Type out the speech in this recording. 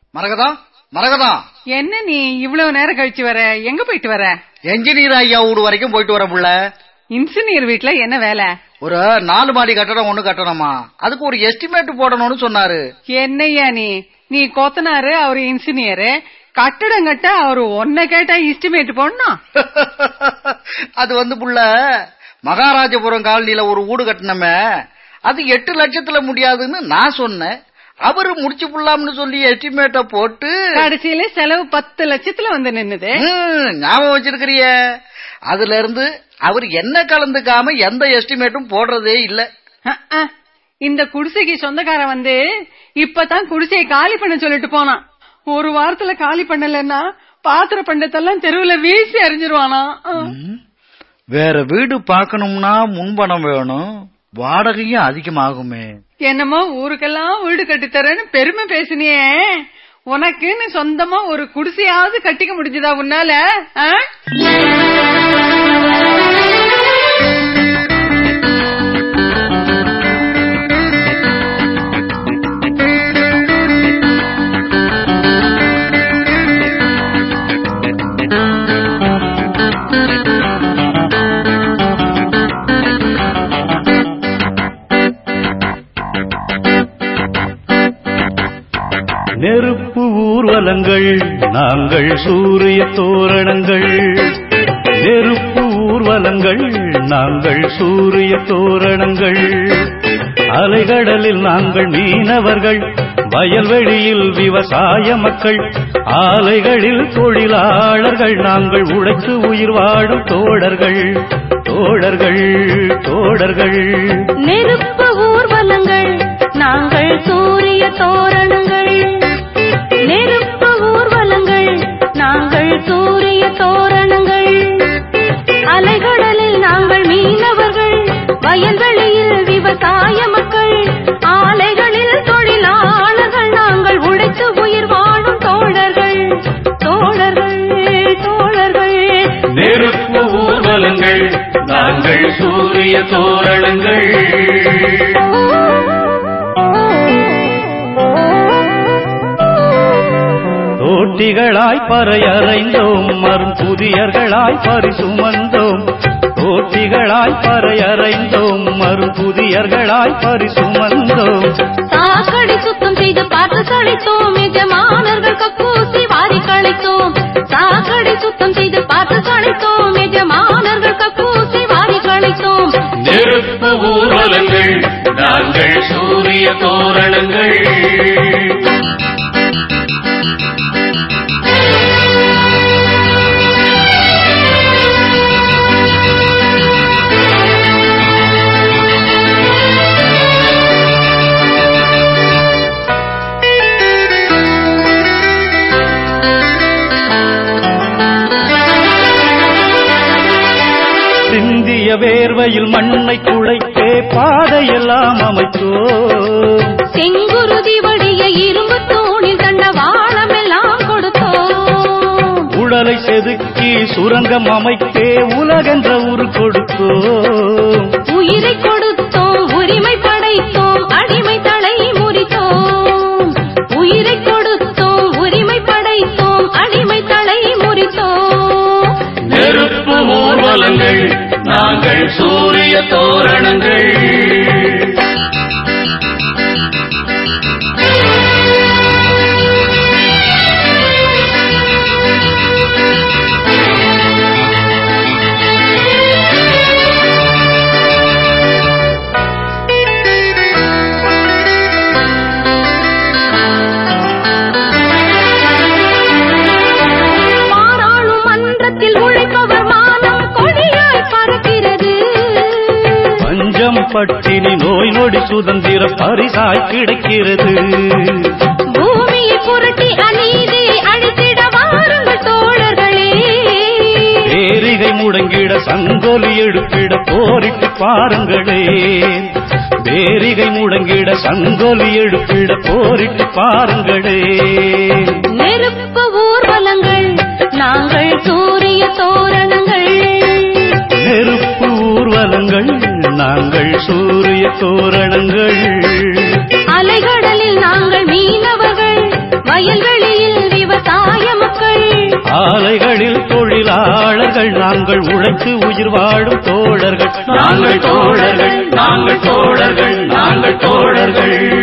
மரகதா, மரகதா, என்ன நீ இவ்வளவு நேரம் கழிச்சு வர? எங்க போயிட்டு வர? என்ஜினியர் ஐயா வீடு வரைக்கும் போயிட்டு வர புள்ள. இன்ஜினியர் வீட்டுல என்ன வேலை? ஒரு 4 மாடி கட்டடம் ஒண்ணு கட்டணுமா, அதுக்கு ஒரு எஸ்டிமேட் போடணும்னு சொன்னாரு. என்னையா நீ கொத்தனாரு, அவரு இன்ஜினியரு. கட்டடம் கட்ட அவரு ஒன்ன கேட்டா எஸ்டிமேட் போடணும். அது புள்ள, மகாராஜபுரம் காலனில ஒரு வீடு கட்டணுமே, அது 8 லட்சத்துல முடியாதுன்னு நான் சொன்னேன். அவரு முடிச்சு புள்ளாம்னு சொல்லி எஸ்டிமேட்ட போட்டு கடைசியில செலவு 10 லட்சத்துல நின்னுது. ஞாபகம் வச்சிருக்கிறிய? அதுல இருந்து அவரு என்ன கலந்துக்காம எந்த எஸ்டிமேட்டும் போடுறதே இல்ல. இந்த குடிசைக்கு சொந்தக்காரன் இப்பதான் குடிசையை காலி பண்ண சொல்லிட்டு போனான். ஒரு வாரத்துல காலி பண்ணலன்னா பாத்திர பண்டத்தெல்லாம் தெருவுல வீசி அறிஞ்சிருவானா. வேற வீடு பாக்கணும்னா முன்பணம் வேணும், வாடகையும் அதிகமாகுமே. என்னமோ ஊருக்கெல்லாம் வீடு கட்டித்தரேன்னு பெருமை பேசினியே, உனக்குன்னு சொந்தமா ஒரு குடிசையாவது கட்டிக்க முடிஞ்சதா உன்னால? நெருப்பு ஊர்வலங்கள் நாங்கள் சூரிய தோரணங்கள், நெருப்பு ஊர்வலங்கள் நாங்கள் சூரிய தோரணங்கள். அலைகடலில் நாங்கள் மீனவர்கள், வயல்வெளியில் விவசாய மக்கள், ஆலைகளில் தொழிலாளர்கள், நாங்கள் உழைத்து உயிர் வாடும் தோழர்கள் தோழர்கள் தோழர்கள். நெருப்பு ஊர்வலங்கள் நாங்கள் சூரிய தோரணங்கள், நெருப்பு ஊர்வலங்கள் நாங்கள் சூரிய தோரணங்கள். அலைகடலில் நாங்கள் மீனவர்கள், வயல்வெளியில் விவசாய மக்கள், ஆலைகளில் தொழிலாளர்கள், நாங்கள் உழைத்து உயிர் வாழும் தோழர்கள் தோழர்கள் தோழர்கள். நெருப்பு ஊர்வலங்கள் நாங்கள் சூரிய தோரணங்கள். தோட்டிகளாய் பறையறைந்தோம், மரும் புதியர்களாய் பரிசுமந்தோம். தோட்டிகளாய் பறையறைந்தோம், மரும் புதியர்களாய் பரிசுமந்தோம். சாக்கடை சுத்தம் செய்து பார்த்து சளித்தோம், எஜமானர்கள் கப்பூசி வாரி கழித்தோம். சாக்கடை சுத்தம் செய்து பார்த்து சளித்தோம், எஜமானர்கள் கப்பூசி வாரி கழித்தோம். நெருப்பு ஊர்வலங்கள் நாங்கள் சூரிய தோரணங்கள். சிந்திய வேர்வையில் மண்ணை குழைத்தே பாதையெல்லாம் அமைத்தோம். செங்குருதி வடிய இரும்பு தூணில் தண்டவாளமெல்லாம் கொடுத்தோம். உடலை செதுக்கி சுரங்கம் அமைத்தே உலகென்ற உரு கொடுத்தோம். உயிரை கொடுத்தோம், உரிமை படைத்தோம், அடிமை தலை முறித்தோம். உயிரை கொடுத்தோம், உரிமை படைத்தோம், அடிமை தலை முறித்தோம். நெருப்பு ஊர்வலங்கள் நாங்கள் சூரிய தோரணங்கள். பாராளுமன்றத்தில் உழைப்பவர் மானம் கொடியாய் பறக்கிறது. பஞ்சம் பட்டினி நோய் நொடி சுதந்திர பரிசாய் கிடைக்கிறது. பூமியை புரட்டி அநீதி அழித்திட வாருங்கள் தோழர்களே. பேரிகை முடங்கிட சங்கொலி எடுப்பிட போரிட்டு பாருங்களே. பேரிகை முடங்கிட சங்கொலி எடுப்பிட போரிட்டு பாருங்களே. நெருப்பு ஊர்வலங்கள் நாங்கள் சூரிய தோரணங்கள், நெருப்பு ஊர்வலங்கள் நாங்கள் சூரிய தோரணங்கள். அலைகடலில் நாங்கள் மீனவர்கள், வயல்களில் தோழர்கள் நாங்கள் உழைத்து உயிர் வாழும் தோழர்கள் நாங்கள் தோழர்கள் நாங்கள் தோழர்கள் நாங்கள் தோழர்கள்